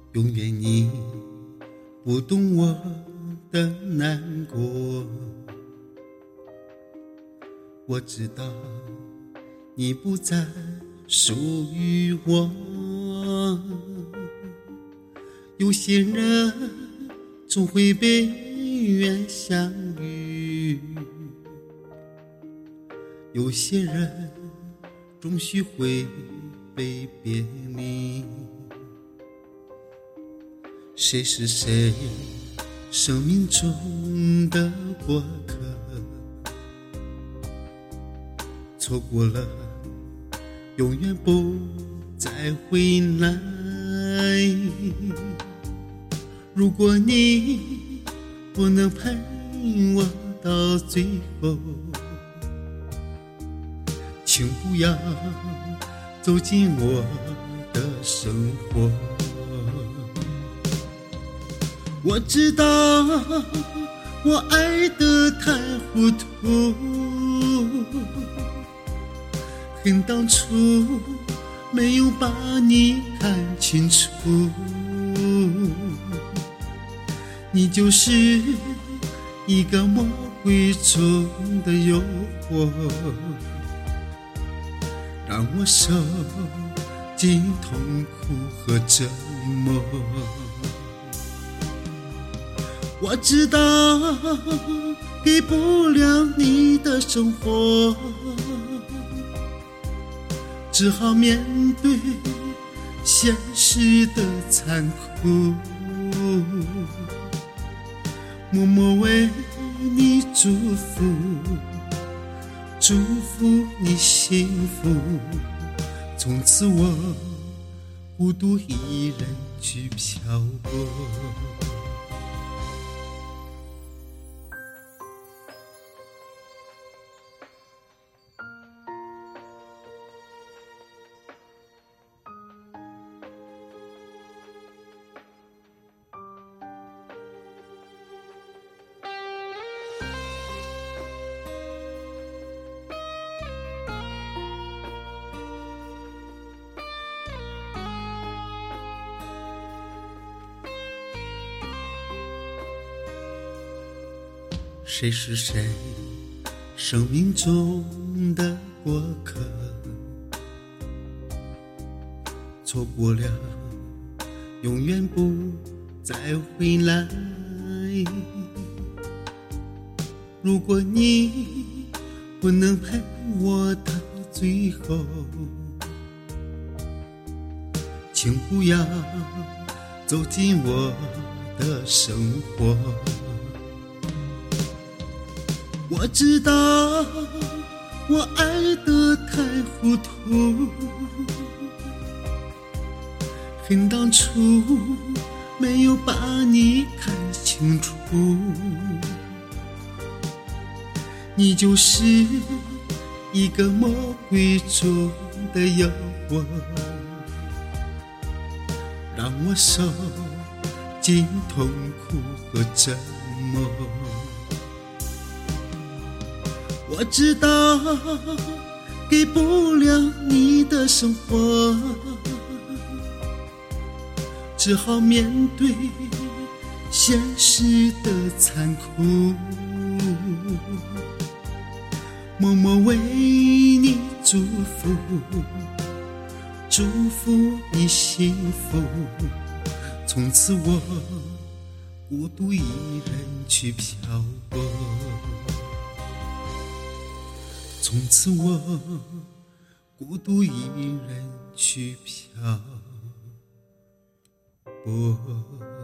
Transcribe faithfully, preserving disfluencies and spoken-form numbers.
永远你不懂我的难过。我知道你不再属于我，有些人总会被缘相遇，有些人终须会被别离。谁是谁生命中的过客，错过了永远不再回来。如果你不能陪我到最后，请不要走进我的生活。我知道我爱得太糊涂，恨当初没有把你看清楚，你就是一个魔鬼中的诱惑，让我受尽痛苦和折磨。我知道给不了你的生活，只好面对现实的残酷，默默为你祝福，祝福你幸福。从此我孤独一人去漂泊。谁是谁生命中的过客，错过了永远不再回来。如果你不能陪我到最后，请不要走进我的生活。我知道我爱得太糊涂，恨当初没有把你看清楚，你就是一个魔鬼中的诱惑，让我受尽痛苦和折磨。我知道给不了你的生活，只好面对现实的残酷，默默为你祝福，祝福你幸福。从此我孤独一人去漂泊，从此我孤独一人去漂泊。